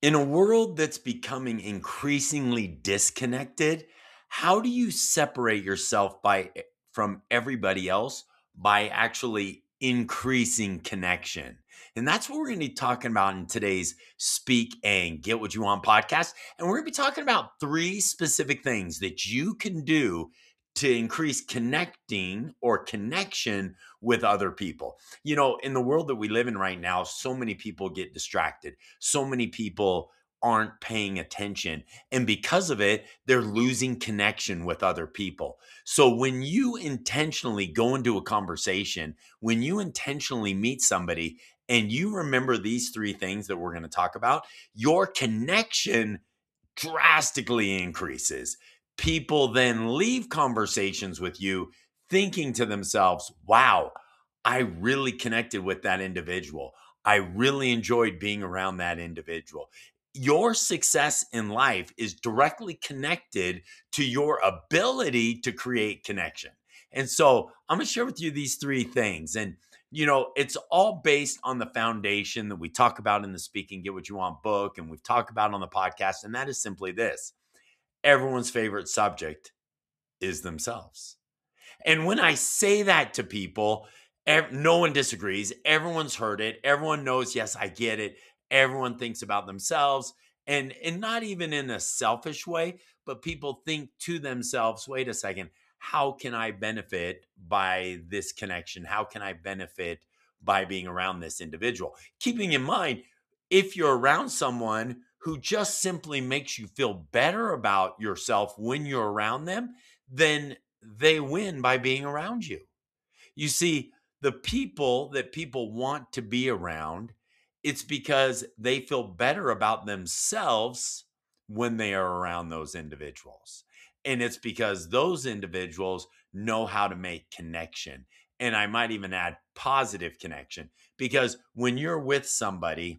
In a world that's becoming increasingly disconnected, how do you separate yourself from everybody else by actually increasing connection? And that's what we're going to be talking about in today's Speak and Get What You Want podcast. And we're going to be talking about three specific things that you can do to increase connecting or connection with other people. You know, in the world that we live in right now, so many people get distracted. So many people aren't paying attention. And because of it, they're losing connection with other people. So when you intentionally go into a conversation, when you intentionally meet somebody and you remember these three things that we're going to talk about, your connection drastically increases. People then leave conversations with you thinking to themselves, wow, I really connected with that individual. I really enjoyed being around that individual. Your success in life is directly connected to your ability to create connection. And so I'm going to share with you these three things. And, you know, it's all based on the foundation that we talk about in the Speak and Get What You Want book. And we've talked about on the podcast. And that is simply this: everyone's favorite subject is themselves. And when I say that to people, no one disagrees. Everyone's heard it. Everyone knows, yes, I get it. Everyone thinks about themselves, and not even in a selfish way, but people think to themselves, wait a second, how can I benefit by this connection? How can I benefit by being around this individual? Keeping in mind, if you're around someone who just simply makes you feel better about yourself when you're around them, then they win by being around you. You see, the people that people want to be around, it's because they feel better about themselves when they are around those individuals. And it's because those individuals know how to make connection. And I might even add positive connection, because when you're with somebody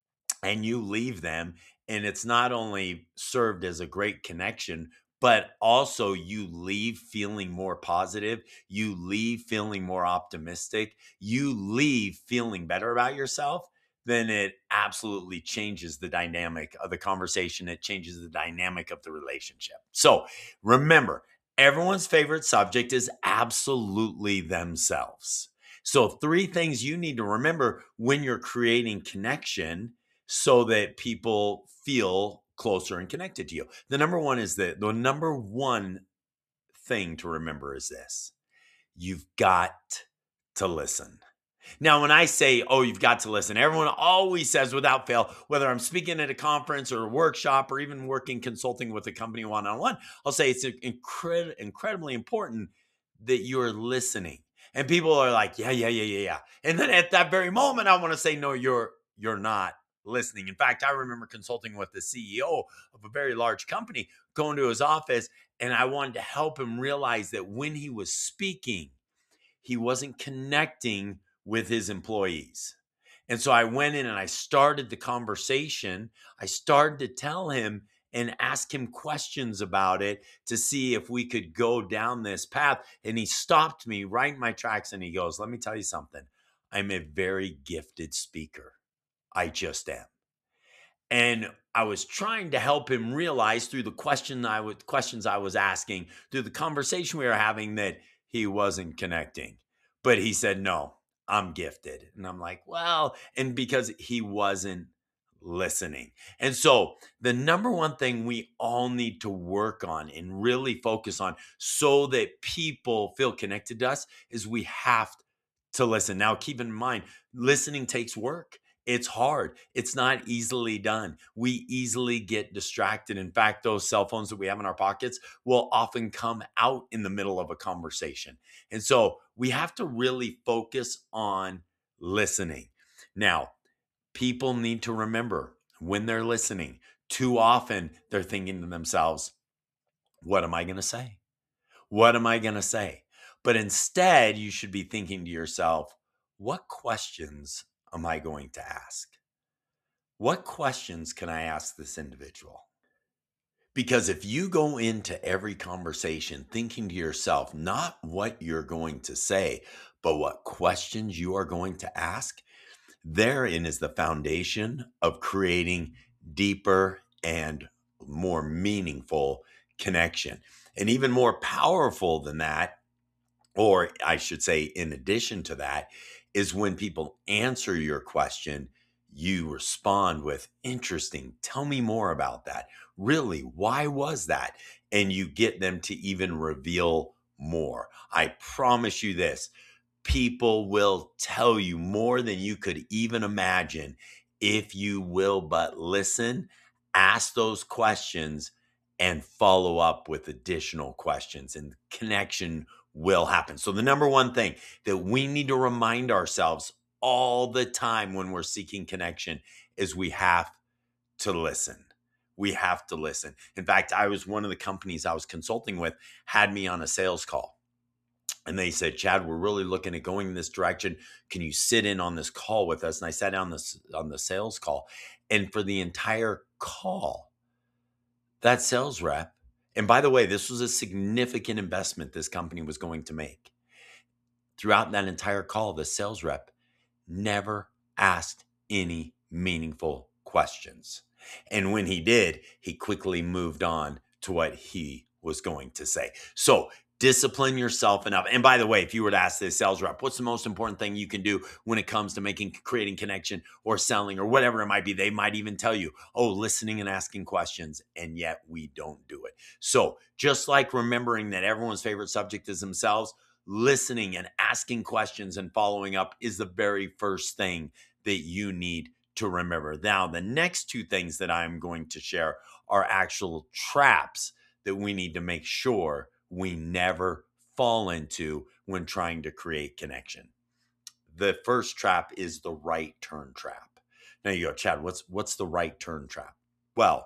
and you leave them, and it's not only served as a great connection, but also you leave feeling more positive, you leave feeling more optimistic, you leave feeling better about yourself, then it absolutely changes the dynamic of the conversation. It changes the dynamic of the relationship. So remember, everyone's favorite subject is absolutely themselves. So three things you need to remember when you're creating connection so that people feel closer and connected to you. The number one is that the number one thing to remember is this: you've got to listen. Now, when I say, oh, you've got to listen, everyone always says without fail, whether I'm speaking at a conference or a workshop or even working consulting with a company one-on-one, I'll say it's incredibly important that you're listening. And people are like, yeah. And then at that very moment, I want to say, no, you're not listening. In fact, I remember consulting with the CEO of a very large company, going to his office, and I wanted to help him realize that when he was speaking, he wasn't connecting with his employees. And so I went in and I started the conversation. I started to tell him and ask him questions about it to see if we could go down this path. And he stopped me right in my tracks and he goes, let me tell you something. I'm a very gifted speaker. I just am. And I was trying to help him realize through the questions I was asking, through the conversation we were having, that he wasn't connecting. But he said, no, I'm gifted. And I'm like, well, and because he wasn't listening. And so the number one thing we all need to work on and really focus on so that people feel connected to us is we have to listen. Now, keep in mind, listening takes work. It's hard. It's not easily done. We easily get distracted. In fact, those cell phones that we have in our pockets will often come out in the middle of a conversation. And so we have to really focus on listening. Now, people need to remember when they're listening, too often they're thinking to themselves, what am I going to say? What am I going to say? But instead, you should be thinking to yourself, what questions am I going to ask? What questions can I ask this individual? Because if you go into every conversation thinking to yourself, not what you're going to say, but what questions you are going to ask, therein is the foundation of creating deeper and more meaningful connection. And even more powerful than that, or I should say, in addition to that, is when people answer your question, you respond with, interesting, tell me more about that. Really, why was that? And you get them to even reveal more. I promise you this, people will tell you more than you could even imagine if you will but listen, ask those questions, and follow up with additional questions, and connection will happen. So, the number one thing that we need to remind ourselves all the time when we're seeking connection is we have to listen. We have to listen. In fact, one of the companies I was consulting with had me on a sales call. And they said, Chad, we're really looking at going in this direction. Can you sit in on this call with us? And I sat down on the sales call. And for the entire call, that sales rep, and by the way, this was a significant investment this company was going to make. Throughout that entire call, the sales rep never asked any meaningful questions. And when he did, he quickly moved on to what he was going to say. So discipline yourself enough. And by the way, if you were to ask this sales rep, what's the most important thing you can do when it comes to creating connection or selling or whatever it might be, they might even tell you, oh, listening and asking questions. And yet we don't do it. So just like remembering that everyone's favorite subject is themselves, listening and asking questions and following up is the very first thing that you need to remember. Now, the next two things that I'm going to share are actual traps that we need to make sure we never fall into when trying to create connection. The first trap is the right turn trap. Now you go, Chad, what's the right turn trap? Well,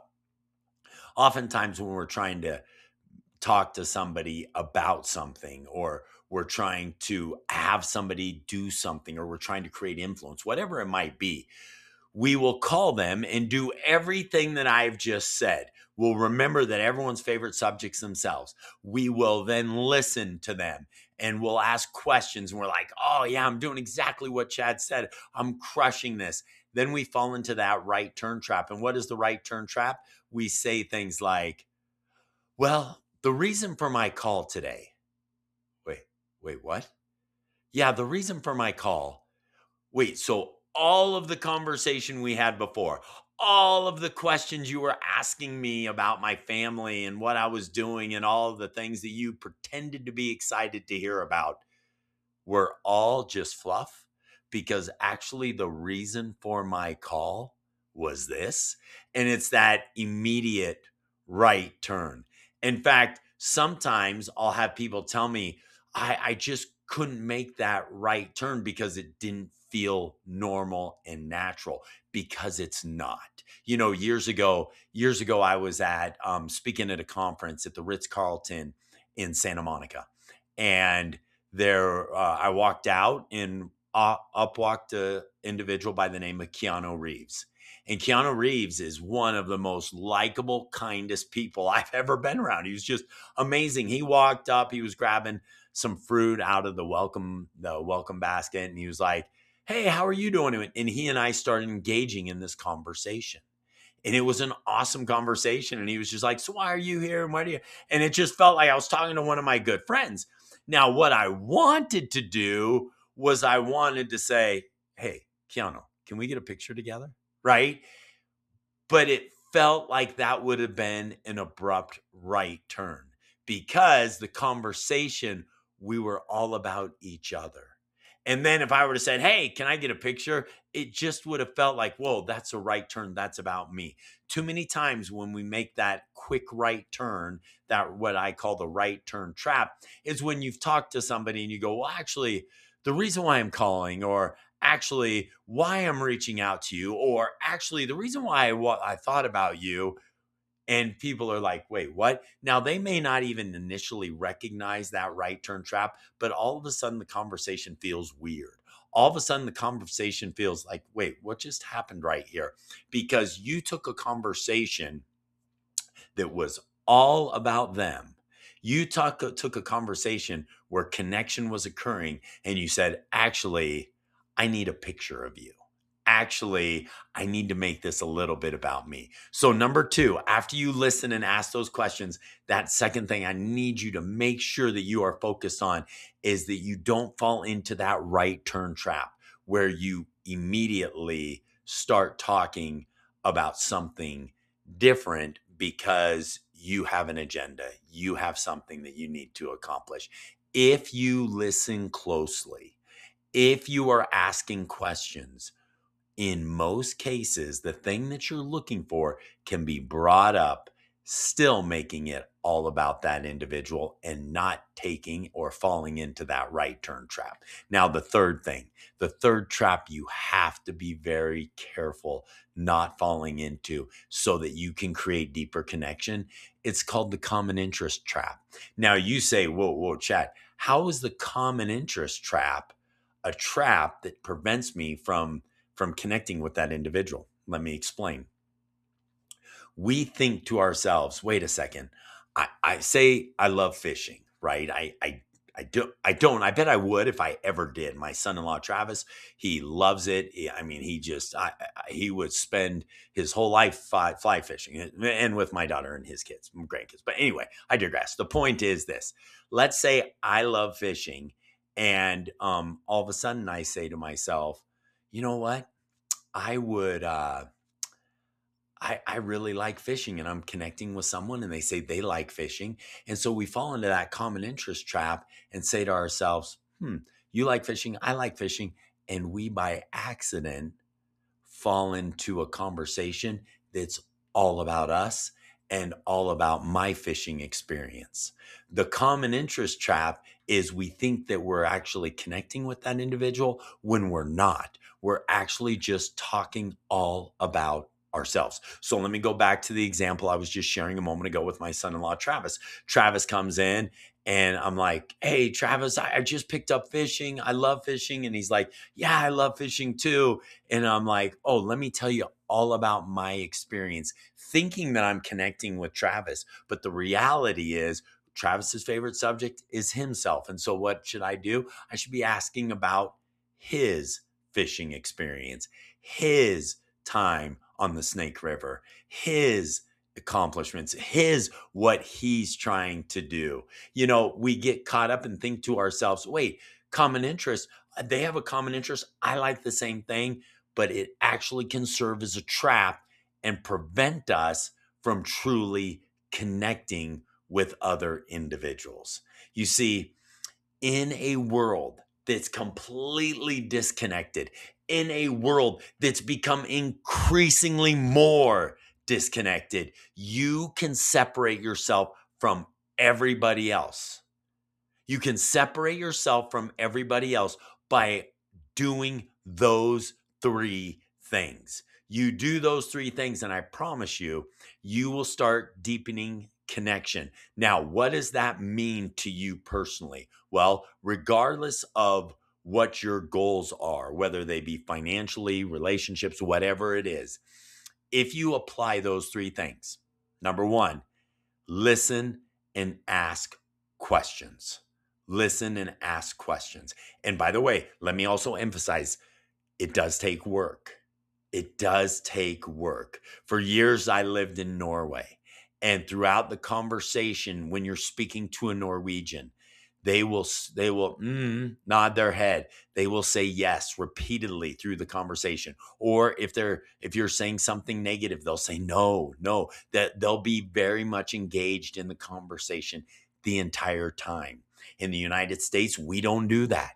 oftentimes when we're trying to talk to somebody about something, or we're trying to have somebody do something, or we're trying to create influence, whatever it might be, we will call them and do everything that I've just said. We'll remember that everyone's favorite subjects themselves. We will then listen to them and we'll ask questions. And we're like, oh, yeah, I'm doing exactly what Chad said. I'm crushing this. Then we fall into that right turn trap. And what is the right turn trap? We say things like, well, the reason for my call today. Wait, what? Yeah, the reason for my call. Wait, so all of the conversation we had before, all of the questions you were asking me about my family and what I was doing and all of the things that you pretended to be excited to hear about were all just fluff, because actually the reason for my call was this. And it's that immediate right turn. In fact, sometimes I'll have people tell me, I just couldn't make that right turn because it didn't feel normal and natural, because it's not. You know, years ago, I was at speaking at a conference at the Ritz-Carlton in Santa Monica. And there, I walked out, and up walked an individual by the name of Keanu Reeves. And Keanu Reeves is one of the most likable, kindest people I've ever been around. He was just amazing. He walked up, he was grabbing some fruit out of the welcome basket, and he was like, "Hey, how are you doing?" And he and I started engaging in this conversation. And it was an awesome conversation. And he was just like, "So why are you here? And why do you?" And it just felt like I was talking to one of my good friends. Now, what I wanted to do was I wanted to say, "Hey, Keanu, can we get a picture together?" Right? But it felt like that would have been an abrupt right turn, because the conversation, we were all about each other. And then if I were to say, "Hey, can I get a picture?" It just would have felt like, whoa, that's a right turn. That's about me. Too many times when we make that quick right turn, that what I call the right turn trap, is when you've talked to somebody and you go, "Well, actually, the reason why I'm calling," or actually why I'm reaching out to you, or actually the reason why I thought about you. And people are like, "Wait, what?" Now, they may not even initially recognize that right turn trap, but all of a sudden the conversation feels weird. All of a sudden the conversation feels like, "Wait, what just happened right here?" Because you took a conversation that was all about them. You took a conversation where connection was occurring, and you said, "Actually, I need a picture of you." actually, I need to make this a little bit about me. So, number two, after you listen and ask those questions, that second thing I need you to make sure that you are focused on is that you don't fall into that right turn trap where you immediately start talking about something different because you have an agenda, you have something that you need to accomplish. If you listen closely, if you are asking questions, in most cases, the thing that you're looking for can be brought up, still making it all about that individual and not taking or falling into that right turn trap. Now, the third trap you have to be very careful not falling into so that you can create deeper connection. It's called the common interest trap. Now, you say, whoa, Chad, how is the common interest trap a trap that prevents me from connecting with that individual? Let me explain. We think to ourselves, wait a second, I say I love fishing, right? I bet I would if I ever did. My son-in-law Travis, he loves it. I mean, he would spend his whole life fly fishing, and with my daughter and his kids, grandkids. But anyway, I digress. The point is this: let's say I love fishing, and all of a sudden I say to myself, you know what? I would I really like fishing, and I'm connecting with someone and they say they like fishing. And so we fall into that common interest trap and say to ourselves, you like fishing, I like fishing. And we by accident fall into a conversation that's all about us and all about my fishing experience. The common interest trap is we think that we're actually connecting with that individual when we're not. We're actually just talking all about ourselves. So let me go back to the example I was just sharing a moment ago with my son-in-law, Travis. Travis comes in and I'm like, hey, Travis, I just picked up fishing. I love fishing. And he's like, yeah, I love fishing too. And I'm like, oh, let me tell you all about my experience, thinking that I'm connecting with Travis. But the reality is, Travis's favorite subject is himself. And so, what should I do? I should be asking about his fishing experience, his time on the Snake River, his accomplishments, his what he's trying to do. You know, we get caught up and think to ourselves, wait, common interest, they have a common interest. I like the same thing, but it actually can serve as a trap and prevent us from truly connecting with other individuals. You see, in a world that's completely disconnected, in a world that's become increasingly more disconnected, you can separate yourself from everybody else. You can separate yourself from everybody else by doing those three things. You do those three things, and I promise you, you will start deepening connection. Now, what does that mean to you personally? Well, regardless of what your goals are, whether they be financially, relationships, whatever it is, if you apply those three things, number one, listen and ask questions. Listen and ask questions. And by the way, let me also emphasize it does take work. It does take work. For years, I lived in Norway. And throughout the conversation, when you're speaking to a Norwegian, they will nod their head. They will say yes repeatedly through the conversation. Or if you're saying something negative, they'll say no, no. That they'll be very much engaged in the conversation the entire time. In the United States, we don't do that.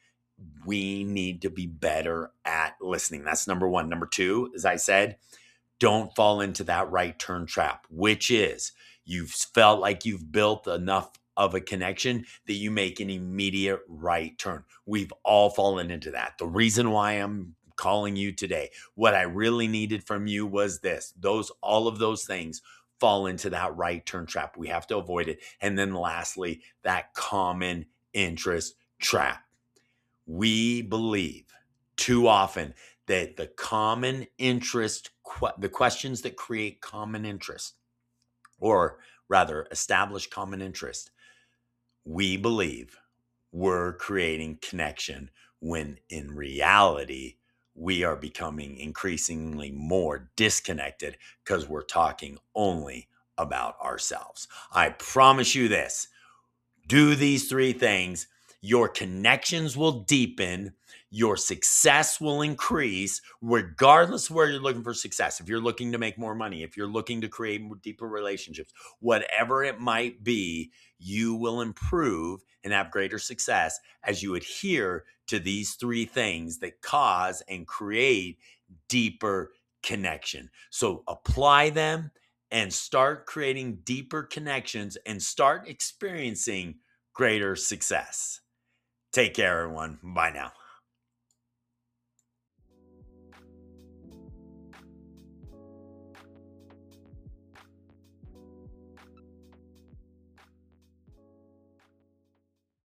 We need to be better at listening. That's number one. Number two, as I said, don't fall into that right turn trap, which is you've felt like you've built enough of a connection that you make an immediate right turn. We've all fallen into that. The reason why I'm calling you today, what I really needed from you was this. All of those things fall into that right turn trap. We have to avoid it. And then lastly, that common interest trap. We believe too often that the common interest, the questions that create common interest, or rather establish common interest, we believe we're creating connection when in reality, we are becoming increasingly more disconnected because we're talking only about ourselves. I promise you this: do these three things, your connections will deepen, your success will increase, regardless of where you're looking for success. If you're looking to make more money, if you're looking to create more deeper relationships, whatever it might be, you will improve and have greater success as you adhere to these three things that cause and create deeper connection. So apply them and start creating deeper connections and start experiencing greater success. Take care, everyone. Bye now.